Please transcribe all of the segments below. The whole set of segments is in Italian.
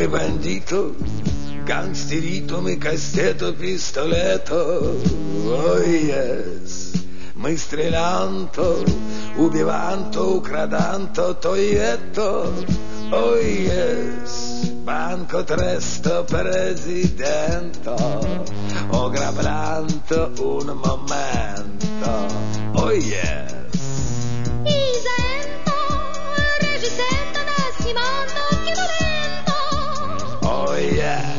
Мы bandito, gangsterito, мы кастето, пистолето, oh yes. Мы стрелянто, убиванто, украданто, toglietto, oh yes. Banco tresto, presidente, o grablanto un momento, oh yes. Isento, regisento, nascimento, che momento, oh yes.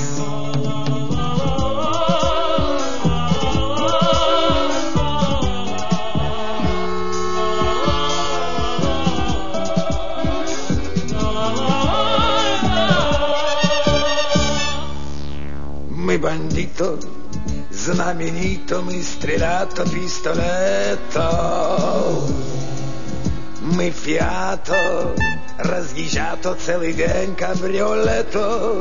Мы bandito, знаменито, мы стрелято, пистолето. Мы fiato, разъезжато, целый день кабриолето.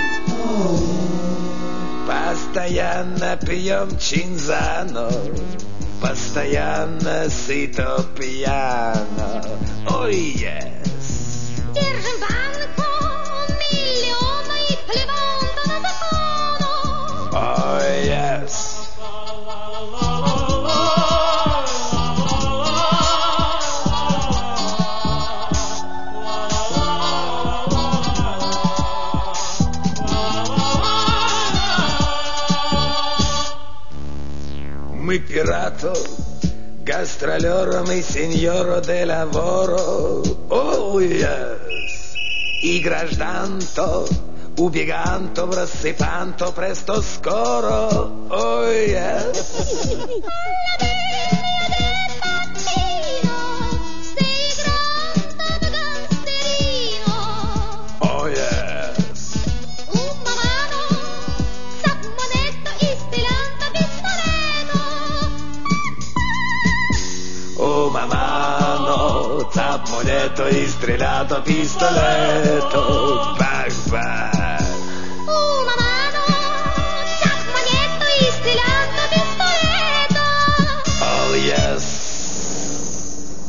Постоянно пьем чинзано, постоянно сыто пьяно. Oh yes. держим банку, миллиона и плеванта на закону. Oh yes. Мы пирато, гастролеры, мы сеньоро де лаворо, oh yes. И гражданто, убеганто, рассыпанто, presto скоро, oh yes. Oh yes. Una mano, zappoletto, istrilato, pistoletto.